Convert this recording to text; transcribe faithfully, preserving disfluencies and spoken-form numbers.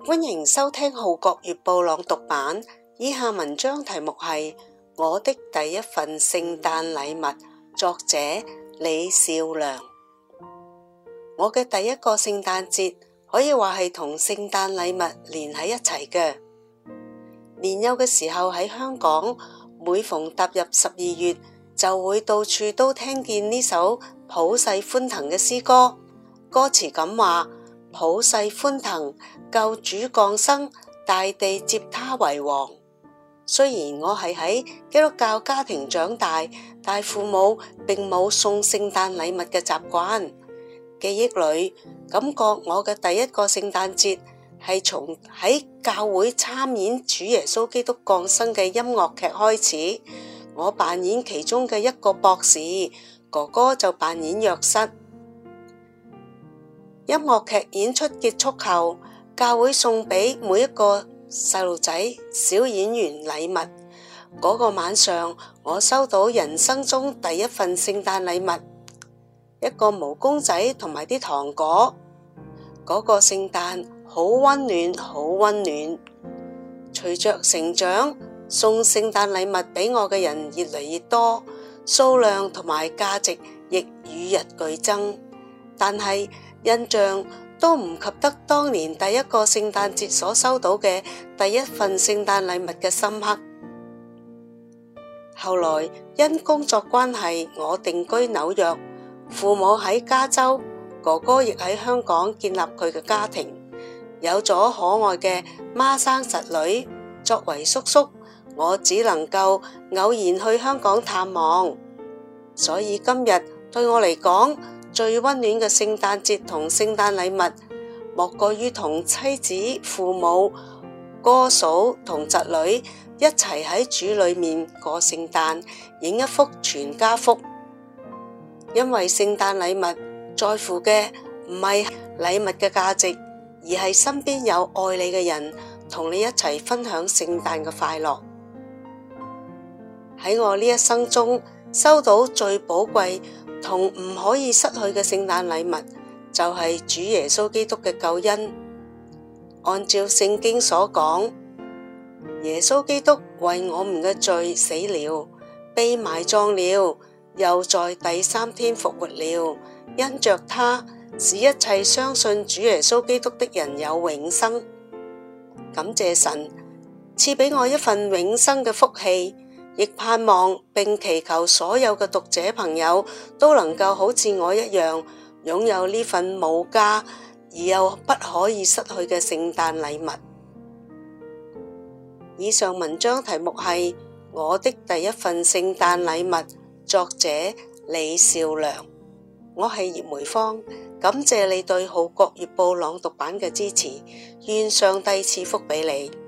歡迎收聽《號角月報》朗讀版。以下文章題目係《我的第一份聖誕禮物》，作者李少良。我嘅第一個聖誕節可以話係同聖誕禮物連喺一齊嘅。年幼嘅時候喺香港，每逢踏入十二月，就會到處都聽見呢首普世歡騰嘅詩歌。歌詞咁話：普世歡騰，救主降生，大地接他為王。雖然我係喺基督教家庭長大，但父母並冇送聖誕禮物嘅習慣。記憶裏感覺我嘅第一個聖誕節係從喺教會參演主耶穌基督降生嘅音樂劇開始。我扮演其中嘅一個博士，哥哥就扮演約瑟。音樂劇演出結束後，教會送俾每一個細路仔小演員禮物。嗰個晚上，我收到人生中第一份聖誕禮物，一個毛公仔同埋啲糖果。嗰個聖誕好溫暖，好溫暖。隨着成長，送聖誕禮物俾我嘅人越嚟越多，數量同埋價值亦與日俱增，但係印象都唔及得當年第一個聖誕節所收到嘅第一份聖誕禮物嘅深刻。後來因工作關係，我定居紐約，父母喺加州，哥哥亦喺香港建立佢嘅家庭，有咗可愛嘅孖生侄女。作為叔叔，我只能夠偶然去香港探望，所以今日對我嚟講，最溫暖嘅聖誕節同聖誕禮物，莫過於同妻子、父母、哥嫂同侄女一齊喺主裏面過聖誕，影一幅全家福。因為聖誕禮物在乎嘅唔係禮物嘅價值，而係身邊有愛你嘅人同你一齊分享聖誕嘅快樂。喺我呢一生中收到最寶貴同唔可以失去嘅聖誕禮物，就係主耶穌基督嘅救恩。按照聖經所講，耶穌基督為我們嘅罪死了，被埋葬了，又在第三天復活了。因着他，使一切相信主耶穌基督的人有永生。感謝神賜俾我一份永生嘅福氣，亦盼望並祈求所有嘅讀者朋友都能夠好似我一樣，擁有呢份無價而又不可以失去嘅聖誕禮物。以上文章題目係《我的第一份聖誕禮物》，作者李少良。我係葉梅芳，感謝你對《號角月報》朗讀版嘅支持，願上帝賜福俾你。